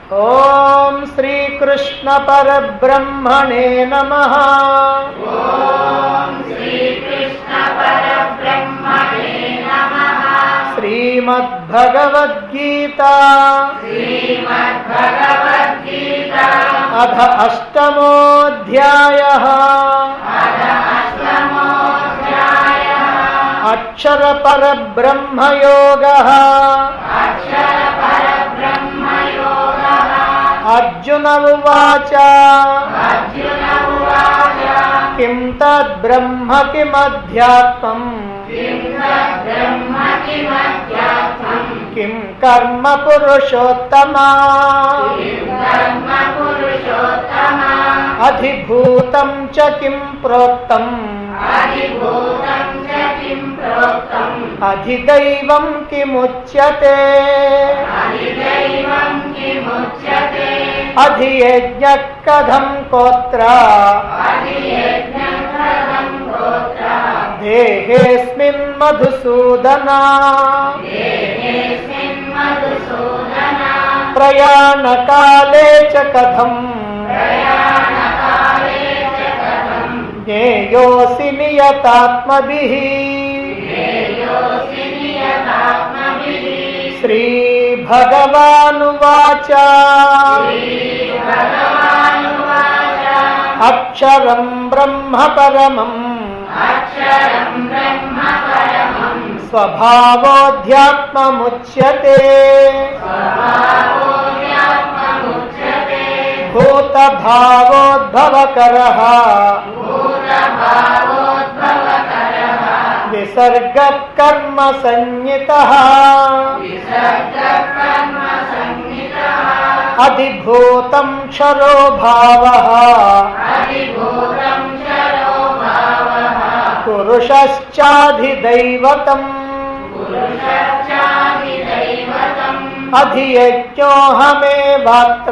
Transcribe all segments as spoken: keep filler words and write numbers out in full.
ఓం శ్రీకృష్ణ పరబ్రహ్మణే నమః. ఓం శ్రీకృష్ణ పరబ్రహ్మణే నమః. శ్రీమద్భగవద్గీత శ్రీమద్భగవద్గీత అథ అష్టమోऽధ్యాయః. అథ అష్టమోऽధ్యాయః. అక్షర పరబ్రహ్మయోగః. అక్షర పరబ్రహ్మయోగః. అర్జున ఉవాచ అర్జున ఉవాచ కిం తద్బ్రహ్మ కిమధ్యాత్మం కిం తద్బ్రహ్మ కిమధ్యాత్మం కిం కర్మ పురుషోత్తమా కిం కర్మ పురుషోత్తమా అధిభూతం చ కిం ప్రోక్తం అధిభూతం చ కిం ప్రోక్తం అధిదైవం కిముచ్యతే అధిదైవం కిముచ్యతే అధియజ్ఞః కథం కోత్ర అధియజ్ఞః కథం గోత్ర దేహేస్మిన్ మధుసూదన దేహేస్మిన్ మధుసూదన ప్రయాణకాలే చ కథం ప్రయాణకాలే చ కథం జ్ఞేయోసి నియతాత్మభిః. జ్ఞేయోసి నియతాత్మభిః. శ్రీభగవానువాచ శ్రీభగవానువాచ అక్షరం బ్రహ్మ పరమం అక్షరం బ్రహ్మ పరమం స్వభావోధ్యాత్మముచ్యతే స్వభావోధ్యాత్మముచ్యతే భూతభావోద్భవకరః భూతభావోద్భవకరః విసర్గః కర్మ సంజ్ఞితః విసర్గకర్మ సంహితః అధిభూతం క్షరో భావః అధిభూతం క్షరో భావః పురుషశ్చాధిదైవతం పురుషశ్చాధిదైవతం అధియజ్ఞోహమేవాత్ర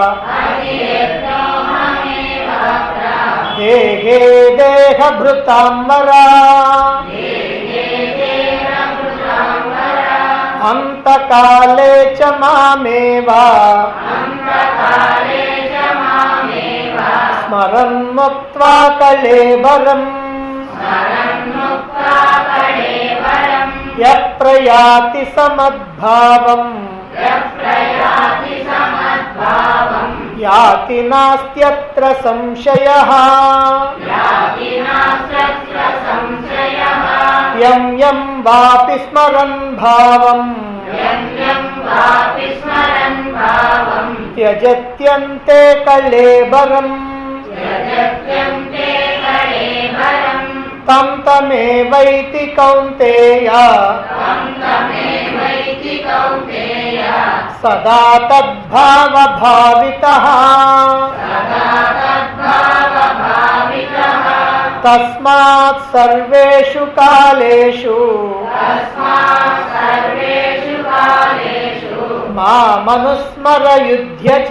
అధియజ్ఞోహమేవాత్ర దేహే దేహభృతాంబరా దేహే దేహభృతాంబర అంతకాలే చ మామేవా అంతకాలే చ మామేవ స్మరన్ ముక్త్వా కళేబరం స్మరన్ముక్త్వా కళేబరం యః ప్రయాతి సమద్భావం ప్రయాతి సమద్భావం యాతి నాస్త్యత్ర సంశయః. యాతి నాస్త్యత్ర సంశయః యం యం వాపి స్మరన్ భావం యం యం వాపి స్మరన్ భావం త్యజత్యంతే కళేబరం యజత్యంతే కళేబరం తం తమేవైతి కౌంతేయ తం తమేవైతి కౌంతేయ సదా తద్భావభావితః. సదా తద్భావభావితః తస్మాత్ సర్వేషు కాలేషు తస్మాత్ సర్వేషు కాలేషు మామనుస్మరయుధ్య చ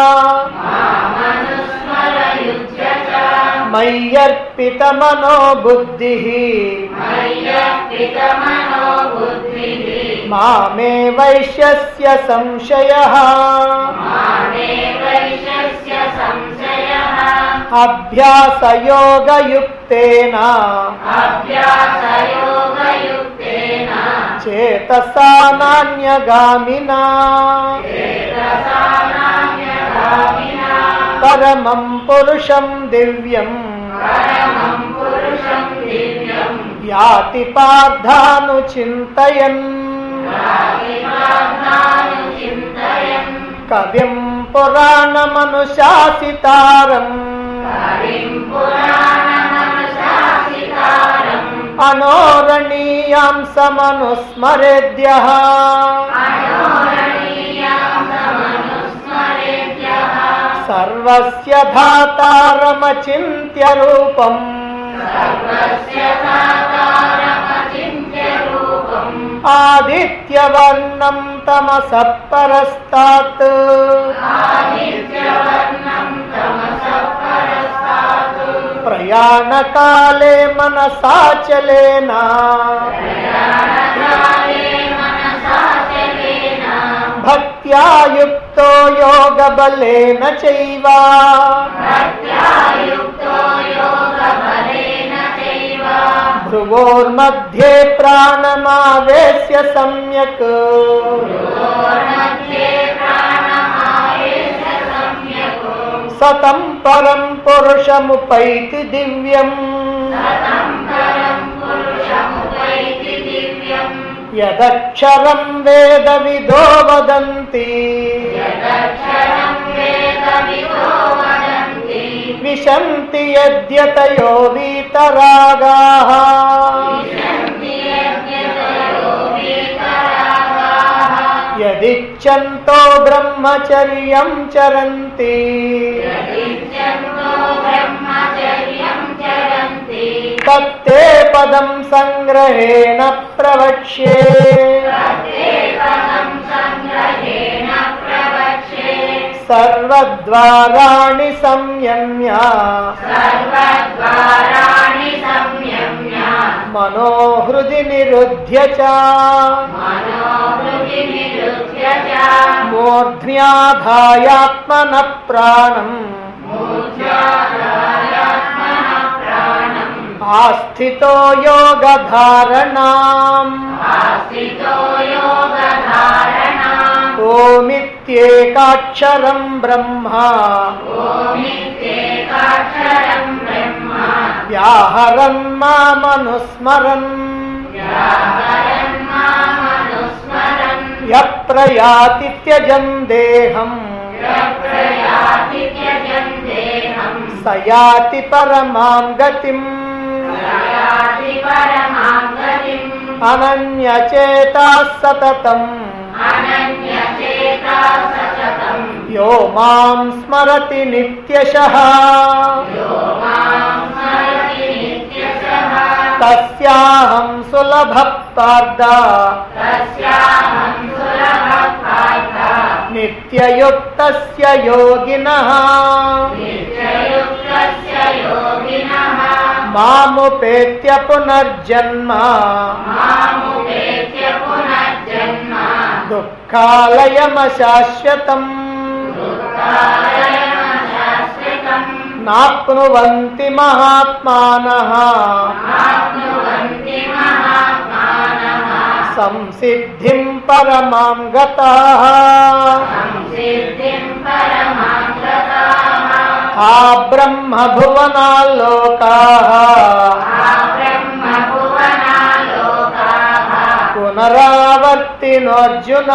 మామనుస్మరయుధ్య చ మయ్యర్పితమనో బుద్ధిః మయ్యర్పితమనో బుద్ధిః మామే వైశ్యస్య సంశయః. మామేవైషస్య సంశయః అభ్యాసయోగయుక్తేన అభ్యాసయోగయుక్తేన చేతసా నాన్యగామినా చేతసా నాన్యగామినా పరమం పురుషం దివ్యం పరమం పురుషం దివ్యం యాతి పార్థానుచింతయన్. యాతిపార్థాను చింతయన్ కవిం పురాణమనుశాసితారం కవిం పురాణమనుశాసితారం అనోరణీయాం సమనుస్మరేద్యః. అనోరణీయాం సమనుస్మరేద్యః సర్వస్య ధాతారమచింత్య రూపం సర్వస్య తాతారమచింత్య రూపం ఆదిత్యవర్ణం తమసః పరస్తాత్. ఆదిత్యవర్ణం తమసః పరస్తాత్ ప్రయాణకాలే మనసాచలేన ప్రయాణకాలే మనసాచలేన భక్త్యా యుక్తో యోగబలేన చైవ భక్త్యా యుక్తో యోగబలేన చైవ భ్రువోర్मध्ये ప్రాణమావేశ్య సమ్యక్ భ్రువోర్मध्ये ప్రాణమావేశ్య సమ్యక్ సతం పరం పురుషముపైతి దివ్యం సతం పరం పురుషముపైతి దివ్యం యదక్షరం వేదవిదో వదంతి యదక్షరం వేదవిదో వదంతి విశంతి యద్యతయో వీతరాగాః విశంతి యద్యతయో వీతరాగాః యదిచ్ఛంతో బ్రహ్మచర్యం చరంతి యదిచ్ఛంతో బ్రహ్మచర్యం చరంతి తత్తే పదం సంగ్రహేణ ప్రవక్ష్యే తత్తే పదం సంగ్రహేణ ప్రవక్ష్యే సర్వద్వారాణి సంయమ్య సర్వద్వారాణి సంయమ్య మనోహృది నిరుధ్య చ మనోహృది నిరుధ్య చ మూర్ధ్యాధాయాత్మన ప్రాణం మూర్ధ్యాధాయాత్మన ప్రాణం ఆస్థితో యోగధారణాం ఆస్థితో యోగధారణాం ఓమిత్యేకాక్షరం బ్రహ్మ ఓమిత్యేకాక్షరం బ్రహ్మ వ్యాహరన్ మామనుస్మరన్ వ్యాహరన్ మామనుస్మరన్ యప్రయాతి త్యజం దేహం ప్రయాతి త్యజం దేహం స యాతి పరమాం గతిం ప్రయాతి పరమాం గతిం అనన్యచేతాః సతతం అనన్యచేతా సతతం యో మాం స్మరతి నిత్యశః యో మాం స్మరతి నిత్యశః తస్యాహం సులభః పార్థ తస్యాహం సులభః పార్థ నిత్యయుక్తస్య యోగినః నిత్యయుక్తస్య యోగినః మాముపేత్య పునర్జన్మ మాముపేత్య పునర్జన్మ దుఃఖాలయమశాశ్వతం దుఃఖాలయమశాశ్వతం నాప్నువంతి మహాత్మానః ఆప్నువంతి మహాత్మానః సంసిద్ధిం పరమాం గతాః సంసిద్ధిం పరమాం గతాః ఆ బ్రహ్మ భువనాల్లోకాః ఆ బ్రహ్మ భువనాలోకాః పునరావర్తినోర్జున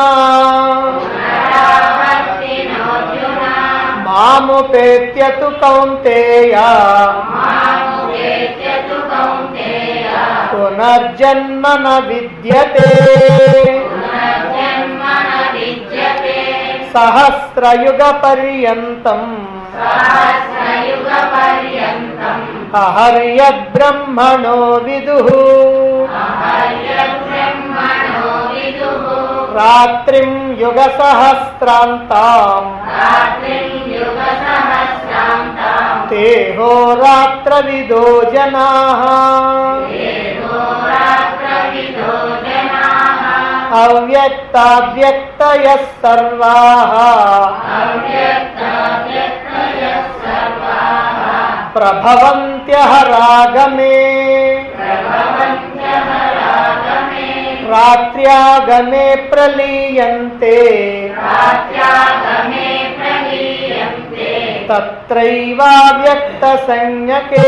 పునరావర్తినోర్జున మాముపేత్య తు కౌంతేయ మాముపేత్య తు కౌంతేయ పునర్జన్మ న విద్యతే పునర్జన్మ న విద్యతే సహస్రయుగ పర్యంతం సహస్రయుగ పర్యంతం అహర్యద్బ్రహ్మణో విదుః అహర్యబ్రహ్మణో విదుః రాత్రిం యుగ సహస్రాంతాం రాత్రిం యుగ సహస్రాంతాం తేహోరాత్రవిదో జనాః దేవోరాత్రవిదో జనాః అవ్యక్తావ్యక్తయః సర్వాః అవ్యక్తావ్యక్తయః సర్వాః ప్రభవంత్యః రాగమే ప్రభవంత్యః రాగమే రాత్ర్యాగమే ప్రలీయంతే రాత్యాగమే ప్రలీయంతే తత్రైవావ్యక్తసంజ్ఞకే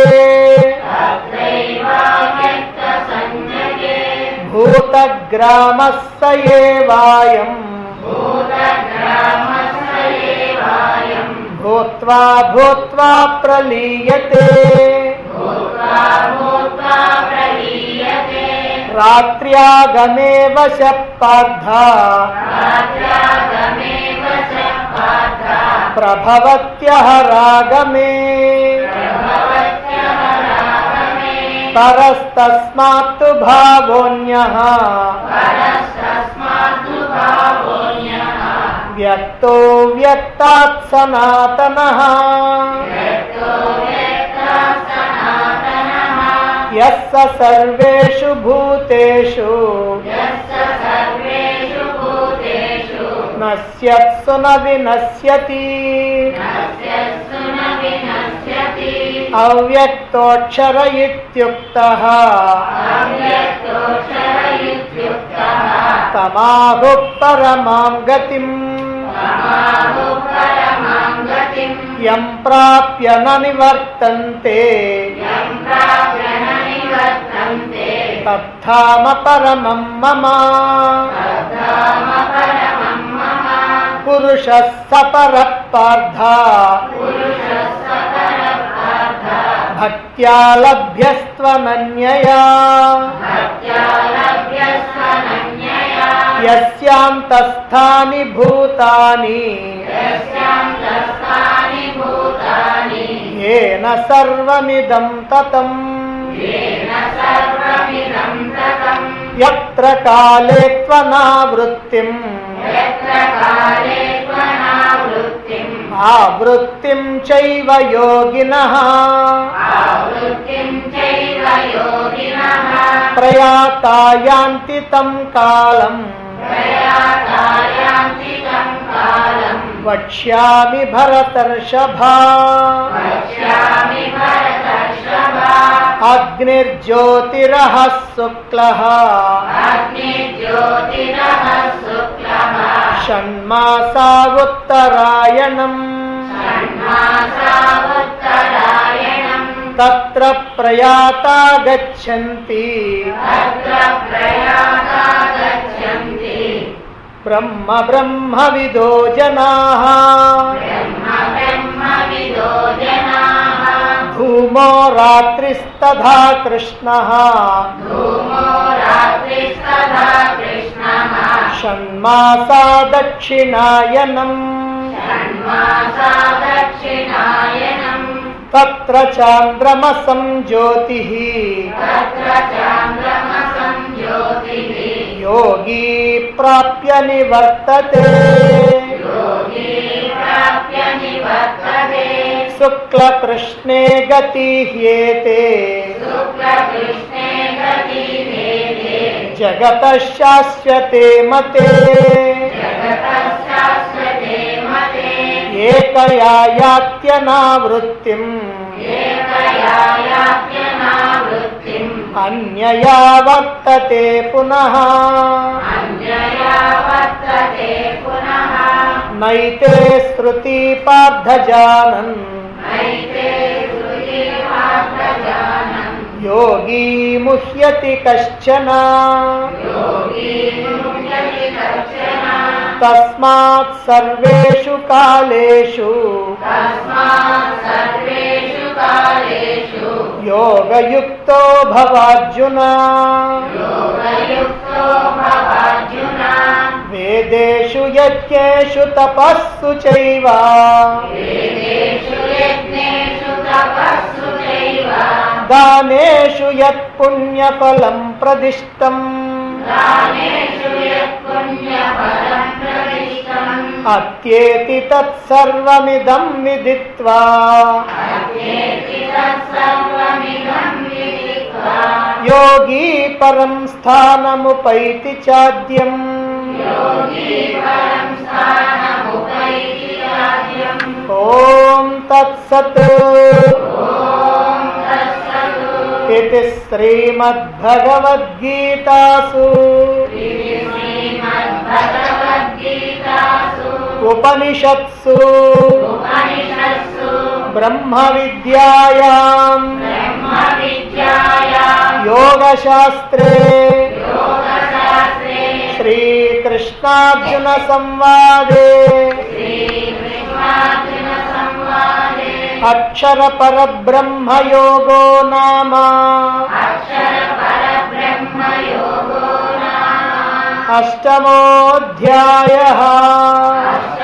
తత్రైవావ్యక్తసంజ్ఞకే భూతగ్రామः స ఏవాయం భూతగ్రామస్య ఏవాయం భూత్వా భూత్వా ప్రలీయతే భూత్వా భూత్వా ప్రలీయతే రాత్ర్యాగమే వశ పార్థ రాత్యాగమేవ చ పార్థ ప్రభవత్యః రాగమే ప్రభవత్యః రాగమే పరస్తస్మాత్తు భావోన్యః పరస్తస్మాత్తు భావోన్యః వ్యక్తో వ్యక్తాత్ సనాతనః వ్యక్తో వ్యక్తః సనాతనః యస్స సర్వేషు భూతేషు యస్య సర్వేషు భూతేషు న నశ్యత్సు న వినశ్యతి నశ్యత్సు న వినశ్యతి అవ్యక్తోక్షర ఇత్యుక్తః అవ్యక్తోక్షర ఇత్యుక్తః తమాహు పరమాం గతిం తమాహు పరమాం గతిం యం ప్రాప్య న నివర్తంతే యం ప్రాప్య న నివర్తంతే తత్థామ పరమం మమ తద్ధామ పరమం మమ పురుషః స పరః పార్థ పురుషः స పరః పార్థ భక్త్యా లభ్యస్త్వనన్యయా భక్త్యా లభ్యస్వనన్యయా యస్యాంతస్థాని భూతాని యస్యాంతస్థాని భూతాని येन सर्वमिदं ततं येन सर्वमिदं ततं यत्र काले त्वनावृत्तिं यत्र काले त्वनावृत्तिम् आवृत्तिं चैव योगिनः आवृत्तिं चैव योगिनः प्रयाता यान्ति तं कालम् प्रयातायान्ति तं कालम् वक्ष्यामि भरतर्षभा वक्ष्यामि भरतर्षभा अग्निर्ज्योतिरः शुक्लः अग्निज्योतिरः शुक्लः षण्मासा उत्तरायणम् षण्मासा उत्तरायणम् तत्र प्रयाता गच्छन्ति तत्र प्रयाता गच्छन्ति ब्रह्म ब्रह्मविदो जनाः ब्रह्म ब्रह्मविदो जनाः धूमो रात्रिस्तथा कृष्णः धूमो रात्रिस्तथा कृष्णः षण्मासा दक्षिणायनम् षण्मासा दक्षिणायनम् तत्र चान्द्रमसं ज्योतिः तत्र चान्द्रमसं ज्योतिः योगी प्राप्य निवर्तते योगी प्राप्य निवर्तते शुक्लकृष्णे गतिह्येते शुक्लकृष्णे गतिभेदे जगतः शाश्वते मते जगतः शाश्वते मते एकया यात्यनावृत्तिम् एकया यात्यनावृत्तिम् अन्यया वर्तते पुनः अन्यया वर्तते पुनः नैते श्रुति पार्थ जानन् नैते श्रुतिमात्रजानन् योगी मुह्यति कश्चन योगी मुह्यति कश्चन तस्मात् सर्वेषु कालेषु तस्मात् सर्वेषु कालेषु योगयुक्तो भवार्जुन योगयुक्तो भवार्जुन वेदेषु यज्ञेषु तपस्सु चैव वेदेषु यज्ञेषु तपस्सु चैव दानेषु यत्पुण्यफलं प्रदिष्टम् दानेषु यत्पुण्यफलं प्रदिष्टम् अत्येति तत्सर्वमिदं विदित्वा अत्येति तत्सर्वमिदं विदित्वा योगी परं स्थानमुपैति चाद्यम् योगी परं स्थानमुपैति चाद्यम् ॐ तत्सत् ॐ तत्सत् इति श्रीमद्भगवद्गीतासु श्रीमद्भगवद्गीतासु उपनिषत्सु उपनिषत्सु ब्रह्मविद्यायां ब्रह्मविद्यायां योगशास्त्रे योगशास्त्रे श्रीकृष्णार्जुनसंवादे श्रीकृष्णार्जुनसंवादे अक्षरपरब्रह्मयोगो नाम अक्षरपरब्रह्मयोगो नाम अष्टमोऽध्यायः।